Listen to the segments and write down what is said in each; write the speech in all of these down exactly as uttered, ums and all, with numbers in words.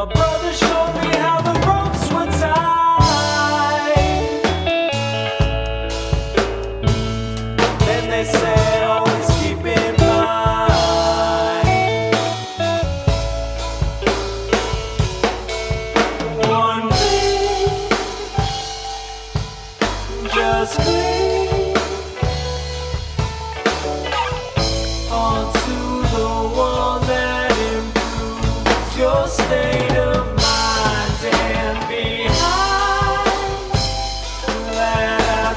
brother showed me how the ropes were tied. Then they said, always keep in mind one thing, just cling onto the one that improves your state of mind. And behind that I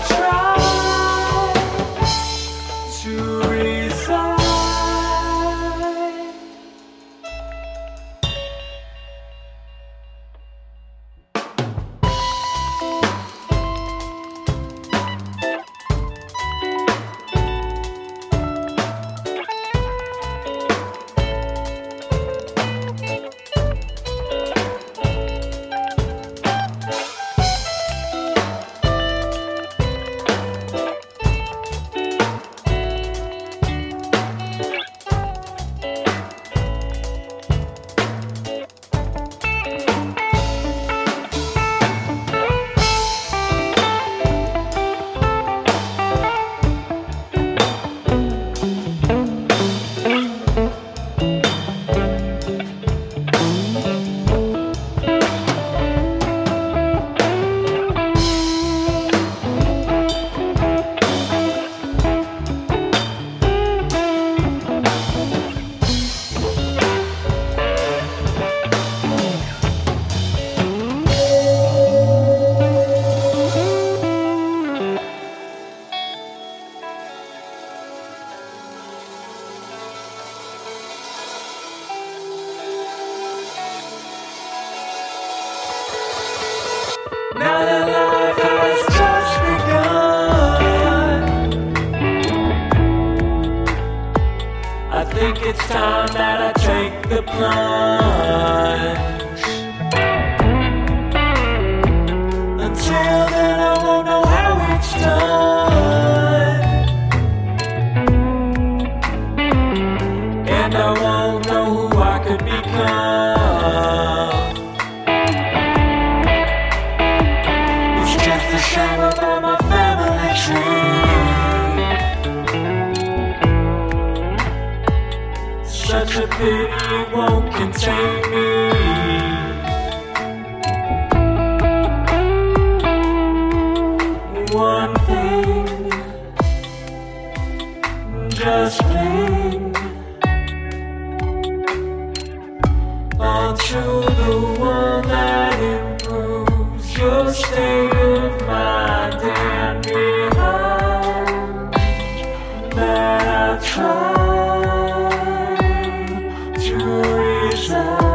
try to reside. Now that life has just begun, I think it's time that I take the plunge. Until then I won't know how it's done, and I won't know who I could become. The shame about my family tree, such a pity it won't contain me. One thing, just cling onto the one that improves your state of mind. And behind that I try to reside.